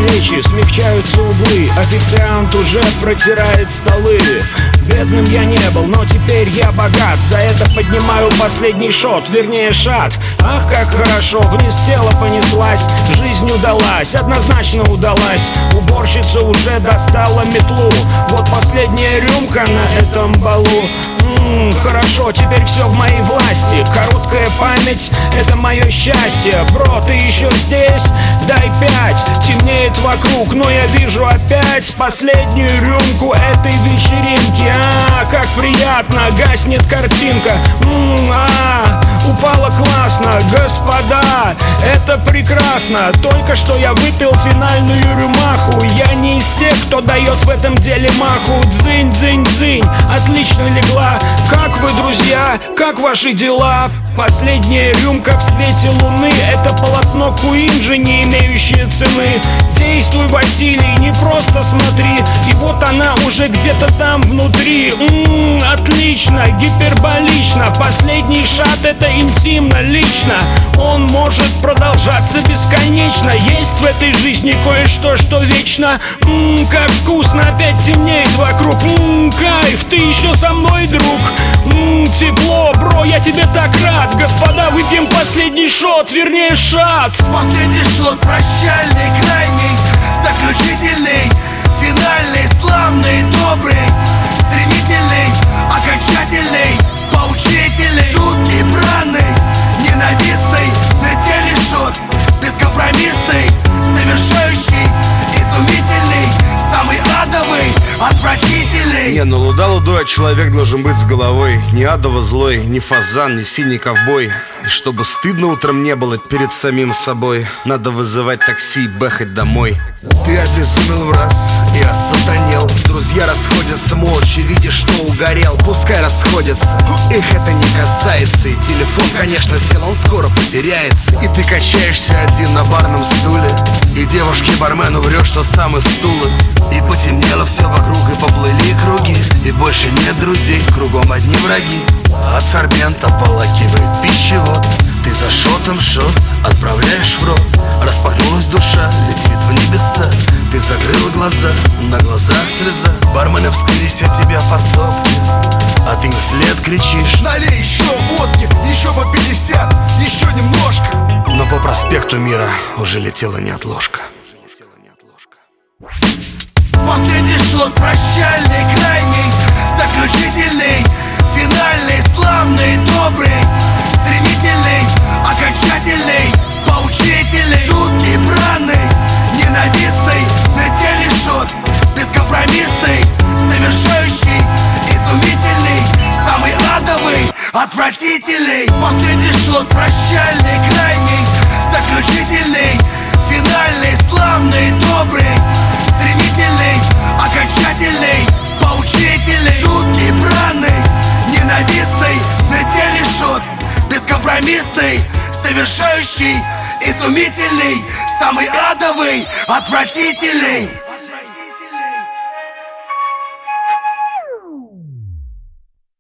плечи, смягчаются углы. Официант уже протирает столы. Бедным я не был, но теперь я богат. За это поднимаю последний шот, вернее шат. Ах, как хорошо, вниз тело понеслась. Жизнь удалась, однозначно удалась. Уборщица уже достала метлу. Вот последняя рюмка на этом балу. Хорошо, теперь все в моей власти. Короткая память — это мое счастье. Бро, ты еще здесь? Дай 5. Темнеет вокруг, но я вижу опять последнюю рюмку этой вечеринки. Как приятно, гаснет картинка. Упало классно, господа, это прекрасно. Только что я выпил финальную рюмаху. Я не из тех, кто дает в этом деле маху. Дзынь, дзынь, дзынь, отлично легла. Как вы, друзья, как ваши дела? Последняя рюмка в свете луны — это полотно Куинджи, не имеющее цены. Действуй, Василий, не просто смотри. И вот она уже где-то там внутри. Отлично, гиперболично. Последний шат — это интимно, лично. Он может продолжаться бесконечно. Есть в этой жизни кое-что, что вечно. Как вкусно, опять темнеет вокруг. Кайф, ты еще со мной, друг. Тепло, бро, я тебе так рад. Господа, выпьем последний шот, вернее шат. Последний шот, прощальный, крайний, заключительный, финальный, славный, добрый, стремительный, окончательный, поучительный, жуткий, бранный, ненавистный, смертельный шот, бескомпромиссный, совершающий, изумительный, самый адовый, отвратительный. Не, ну луда лудой, а человек должен быть с головой. Не адово злой, не фазан, не синий ковбой. И чтобы стыдно утром не было перед самим собой, надо вызывать такси и бэхать домой. Ты обезумел в раз и осатанел. Друзья расходятся молча, видишь, что угорел. Пускай расходятся, их это не касается. И телефон, конечно, сел, он скоро потеряется. И ты качаешься один на барном стуле, и девушке-бармену врешь, что сам из стула. И потемнело все вокруг, и поплыли круги, и больше нет друзей, кругом одни враги. От сорбента волокивает пищевод. Ты за шотом шот отправляешь в рот. Распахнулась душа, летит в небеса. Ты закрыл глаза, на глазах слеза. Бармены вскрылись от тебя в подсобке, а ты им вслед кричишь: налей еще водки, еще по 50, еще немножко. Но по проспекту Мира уже летела неотложка. Последний шот, прощальный, крайний, заключительный, финальный, славный, добрый, стремительный, окончательный, поучительный, жуткий, бранный, ненавистный, смертельный шот, бескомпромиссный, совершающий, изумительный, самый адовый, отвратительный. Последний шот, прощальный, крайний, заключительный, финальный, славный, добрый, стремительный, окончательный, поучительный, жуткий, бранный, ненавистный, смертельный шот, бескомпромиссный, совершающий, изумительный, самый адовый, отвратительный.